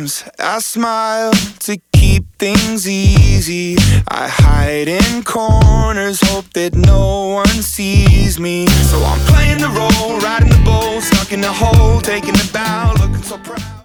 Sometimes I smile to keep things easy. I hide in corners, hope that no one sees me. So I'm playing the role, riding the bull, stuck in the hole, taking the bow, looking so proud.